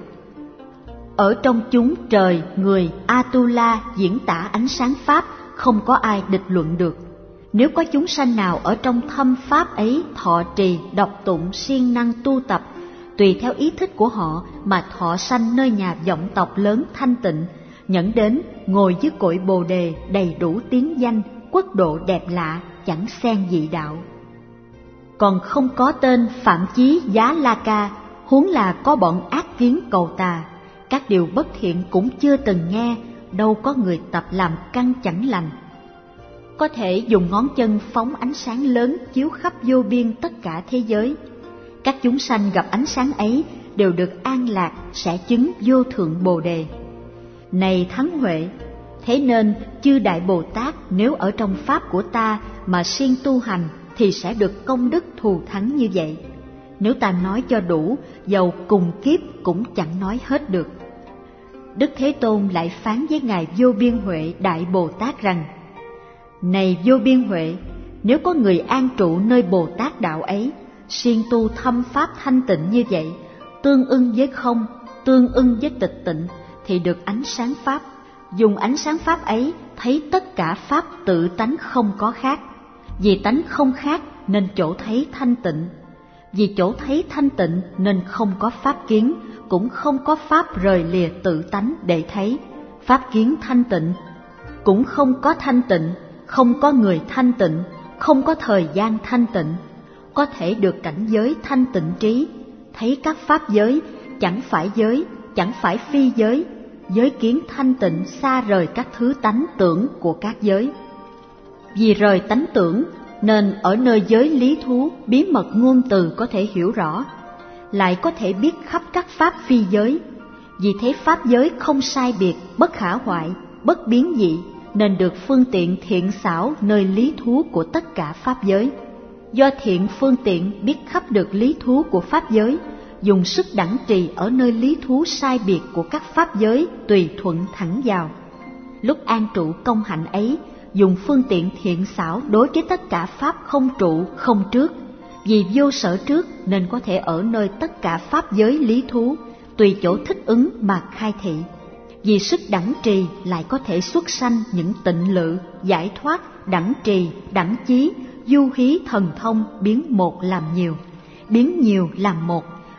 [SPEAKER 1] Ở trong chúng trời, người, Atula diễn tả ánh sáng pháp, không có ai địch luận được. Nếu có chúng sanh nào ở trong thâm pháp ấy thọ trì, đọc tụng, siêng năng tu tập, tùy theo ý thích của họ mà thọ sanh nơi nhà vọng tộc lớn thanh tịnh, nhẫn đến ngồi dưới cội Bồ Đề đầy đủ tiếng danh, quốc độ đẹp lạ, chẳng xen dị đạo. Còn không có tên Phạm Chí Giá La Ca, huống là có bọn ác kiến cầu tà, các điều bất thiện cũng chưa từng nghe, đâu có người tập làm căn chẳng lành. Có thể dùng ngón chân phóng ánh sáng lớn chiếu khắp vô biên tất cả thế giới. Các chúng sanh gặp ánh sáng ấy đều được an lạc, sẽ chứng vô thượng Bồ Đề. Này Thắng Huệ, thế nên chư Đại Bồ Tát nếu ở trong pháp của ta mà siêng tu hành thì sẽ được công đức thù thắng như vậy. Nếu ta nói cho đủ, dầu cùng kiếp cũng chẳng nói hết được. Đức Thế Tôn lại phán với Ngài Vô Biên Huệ Đại Bồ Tát rằng: này Vô Biên Huệ, nếu có người an trụ nơi Bồ Tát đạo ấy, siêng tu thâm pháp thanh tịnh như vậy, tương ưng với không, tương ưng với tịch tịnh, thì được ánh sáng pháp. Dùng ánh sáng pháp ấy thấy tất cả pháp tự tánh không có khác. Vì tánh không khác nên chỗ thấy thanh tịnh. Vì chỗ thấy thanh tịnh nên không có pháp kiến, cũng không có pháp rời lìa tự tánh để thấy. Pháp kiến thanh tịnh, cũng không có thanh tịnh, không có người thanh tịnh, không có thời gian thanh tịnh. Có thể được cảnh giới thanh tịnh trí, thấy các pháp giới, chẳng phải giới, chẳng phải phi giới. Giới kiến thanh tịnh xa rời các thứ tánh tưởng của các giới. Vì rời tánh tưởng nên ở nơi giới lý thú, bí mật ngôn từ có thể hiểu rõ, lại có thể biết khắp các pháp phi giới. Vì thế pháp giới không sai biệt, bất khả hoại, bất biến dị, nên được phương tiện thiện xảo nơi lý thú của tất cả pháp giới. Do thiện phương tiện biết khắp được lý thú của pháp giới, dùng sức đẳng trì ở nơi lý thú sai biệt của các pháp giới tùy thuận thẳng vào. Lúc an trụ công hạnh ấy, dùng phương tiện thiện xảo đối với tất cả pháp không trụ, không trước. Vì vô sở trước nên có thể ở nơi tất cả pháp giới lý thú, tùy chỗ thích ứng mà khai thị. Vì sức đẳng trì lại có thể xuất sanh những tịnh lự, giải thoát, đẳng trì, đẳng chí, du hí thần thông biến một làm nhiều, biến nhiều làm một,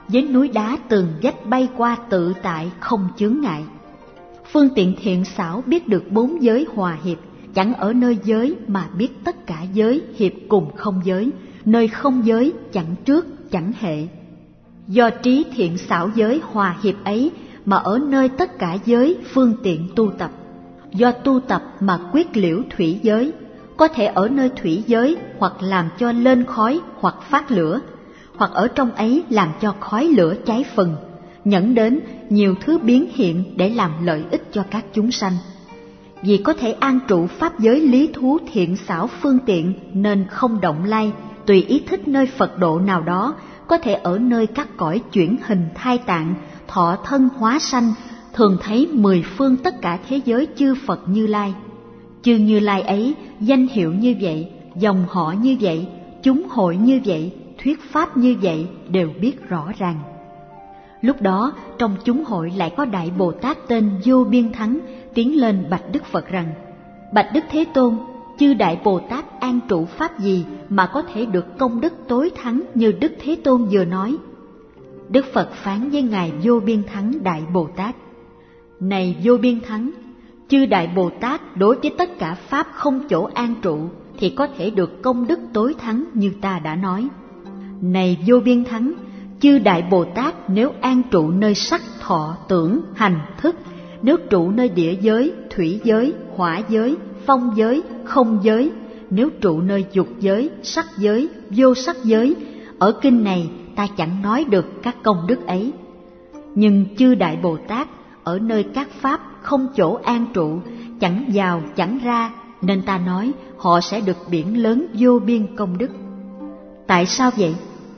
[SPEAKER 1] với núi đá tường vách bay qua tự tại không chướng ngại. Phương tiện thiện xảo biết được bốn giới hòa hiệp, chẳng ở nơi giới mà biết tất cả giới hiệp cùng không giới, nơi không giới chẳng trước chẳng hệ. Do trí thiện xảo giới hòa hiệp ấy mà ở nơi tất cả giới phương tiện tu tập. Do tu tập mà quyết liễu thủy giới, có thể ở nơi thủy giới hoặc làm cho lên khói hoặc phát lửa, hoặc ở trong ấy làm cho khói lửa cháy phần, nhẫn đến nhiều thứ biến hiện để làm lợi ích cho các chúng sanh. Vì có thể an trụ pháp giới lý thú thiện xảo phương tiện nên không động lay, tùy ý thích nơi Phật độ nào đó, có thể ở nơi các cõi chuyển hình thai tạng, thọ thân hóa sanh, thường thấy mười phương tất cả thế giới chư Phật Như Lai. Chư Như Lai ấy danh hiệu như vậy, dòng họ như vậy, chúng hội như vậy, thuyết pháp như vậy đều biết rõ ràng. Lúc đó trong chúng hội lại có Đại Bồ Tát tên Vô Biên Thắng tiến lên bạch Đức Phật rằng: Bạch Đức Thế Tôn, chư Đại Bồ Tát an trụ pháp gì mà có thể được công đức tối thắng như Đức Thế Tôn vừa nói? Đức Phật phán với Ngài Vô Biên Thắng Đại Bồ Tát: Này Vô Biên Thắng, chư Đại Bồ Tát đối với tất cả pháp không chỗ an trụ thì có thể được công đức tối thắng như ta đã nói. Này Vô Biên Thắng, chư Đại Bồ Tát nếu an trụ nơi sắc, thọ, tưởng, hành, thức, nếu trụ nơi địa giới, thủy giới, hỏa giới, phong giới, không giới, nếu trụ nơi dục giới, sắc giới, vô sắc giới, ở kinh này ta chẳng nói được các công đức ấy. Nhưng chư Đại Bồ Tát ở nơi các pháp không chỗ an trụ, chẳng vào chẳng ra, nên ta nói họ sẽ được biển lớn vô biên công đức. Tại sao vậy?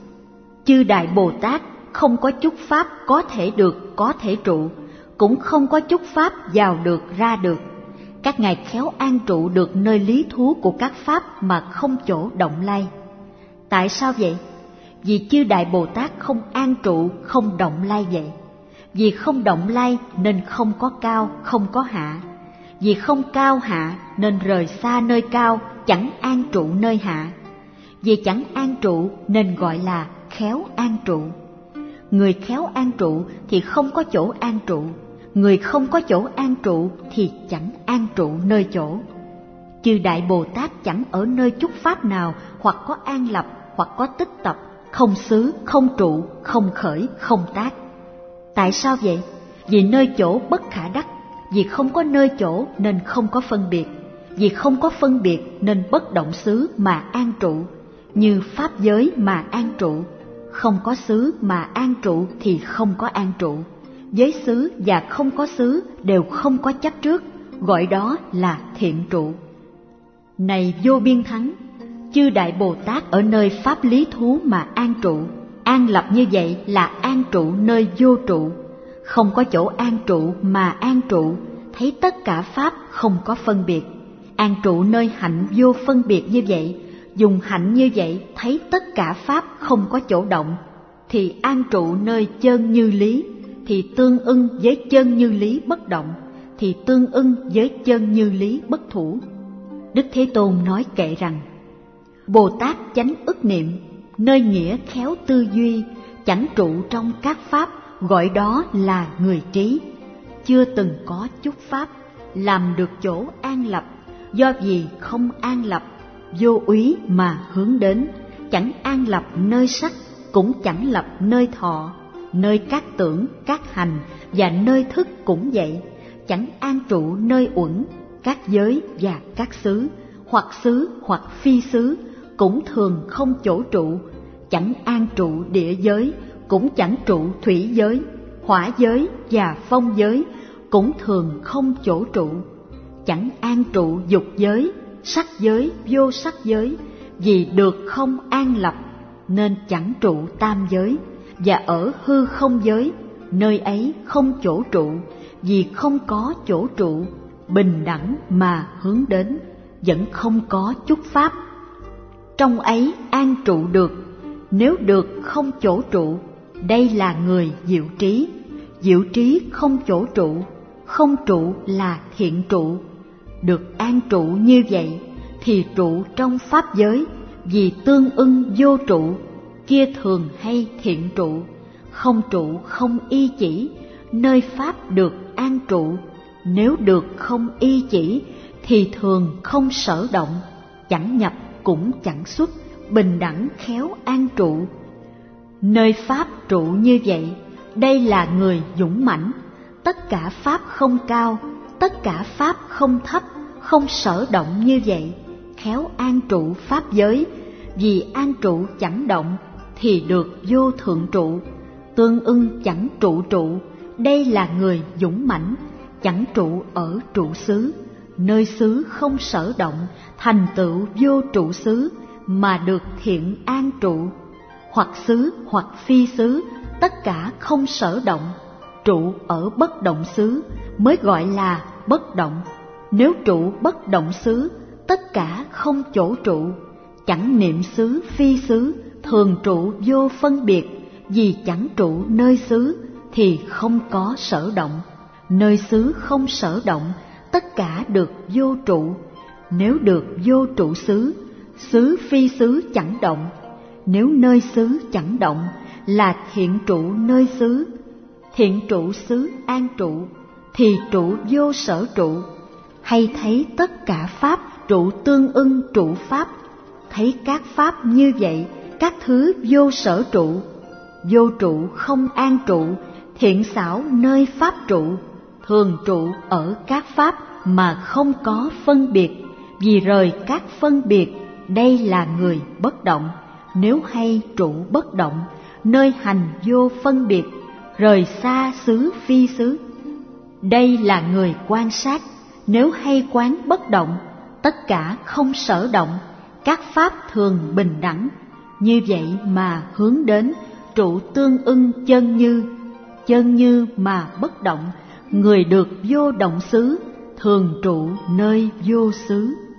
[SPEAKER 1] Chư Đại Bồ Tát không có chút pháp có thể được, có thể trụ, cũng không có chút pháp vào được, ra được. Các ngài khéo an trụ được nơi lý thú của các pháp mà không chỗ động lay. Tại sao vậy? Vì chư Đại Bồ Tát không an trụ, không động lay vậy. Vì không động lay nên không có cao, không có hạ. Vì không cao hạ nên rời xa nơi cao, chẳng an trụ nơi hạ. Vì chẳng an trụ nên gọi là khéo an trụ. Người khéo an trụ thì không có chỗ an trụ, người không có chỗ an trụ thì chẳng an trụ nơi chỗ. Chư Đại Bồ Tát chẳng ở nơi chút pháp nào, hoặc có an lập, hoặc có tích tập, không xứ, không trụ, không khởi, không tác. Tại sao vậy? Vì nơi chỗ bất khả đắc, vì không có nơi chỗ nên không có phân biệt, vì không có phân biệt nên bất động xứ mà an trụ, như pháp giới mà an trụ. Không có xứ mà an trụ thì không có an trụ. Giới xứ và không có xứ đều không có chấp trước, gọi đó là thiện trụ. Này Vô Biên Thắng, chư Đại Bồ Tát ở nơi pháp lý thú mà an trụ, an lập như vậy là an trụ nơi vô trụ. Không có chỗ an trụ mà an trụ, thấy tất cả pháp không có phân biệt. An trụ nơi hạnh vô phân biệt như vậy, dùng hạnh như vậy thấy tất cả pháp không có chỗ động, thì an trụ nơi chân như lý, thì tương ưng với chân như lý bất động, thì tương ưng với chân như lý bất thủ. Đức Thế Tôn nói kệ rằng: Bồ Tát chánh ức niệm, nơi nghĩa khéo tư duy, chẳng trụ trong các pháp, gọi đó là người trí. Chưa từng có chút pháp làm được chỗ an lập, do vì không an lập, vô úy mà hướng đến, chẳng an lập nơi sắc, cũng chẳng lập nơi thọ, nơi các tưởng, các hành và nơi thức cũng vậy, chẳng an trụ nơi uẩn, các giới và các xứ, hoặc phi xứ, cũng thường không chỗ trụ, chẳng an trụ địa giới, cũng chẳng trụ thủy giới, hỏa giới và phong giới, cũng thường không chỗ trụ, chẳng an trụ dục giới, sắc giới, vô sắc giới, vì được không an lập nên chẳng trụ tam giới, và ở hư không giới, nơi ấy không chỗ trụ, vì không có chỗ trụ, bình đẳng mà hướng đến, vẫn không có chút pháp. Trong ấy an trụ được, nếu được không chỗ trụ, đây là người diệu trí. Diệu trí không chỗ trụ, không trụ là thiện trụ. Được an trụ như vậy thì trụ trong pháp giới, vì tương ưng vô trụ, kia thường hay thiện trụ, không trụ không y chỉ, nơi pháp được an trụ. Nếu được không y chỉ thì thường không sở động, chẳng nhập cũng chẳng xuất, bình đẳng khéo an trụ. Nơi pháp trụ như vậy, đây là người dũng mãnh. Tất cả pháp không cao, tất cả pháp không thấp, không sở động như vậy, khéo an trụ pháp giới. Vì an trụ chẳng động thì được vô thượng trụ, tương ưng chẳng trụ trụ. Đây là người dũng mãnh, chẳng trụ ở trụ xứ. Nơi xứ không sở động, thành tựu vô trụ xứ, mà được thiện an trụ. Hoặc xứ hoặc phi xứ, tất cả không sở động, trụ ở bất động xứ mới gọi là bất động. Nếu trụ bất động xứ, tất cả không chỗ trụ, chẳng niệm xứ phi xứ, thường trụ vô phân biệt. Vì chẳng trụ nơi xứ thì không có sở động. Nơi xứ không sở động, tất cả được vô trụ. Nếu được vô trụ xứ, xứ phi xứ chẳng động. Nếu nơi xứ chẳng động là thiện trụ nơi xứ. Thiện trụ xứ an trụ thì trụ vô sở trụ. Hay thấy tất cả pháp trụ tương ưng trụ pháp. Thấy các pháp như vậy, các thứ vô sở trụ. Vô trụ không an trụ, thiện xảo nơi pháp trụ. Thường trụ ở các pháp mà không có phân biệt. Vì rời các phân biệt, đây là người bất động. Nếu hay trụ bất động, nơi hành vô phân biệt, rời xa xứ phi xứ, đây là người quan sát. Nếu hay quán bất động, tất cả không sở động, các pháp thường bình đẳng. Như vậy mà hướng đến trụ tương ưng chân như mà bất động, người được vô động xứ, thường trụ nơi vô xứ.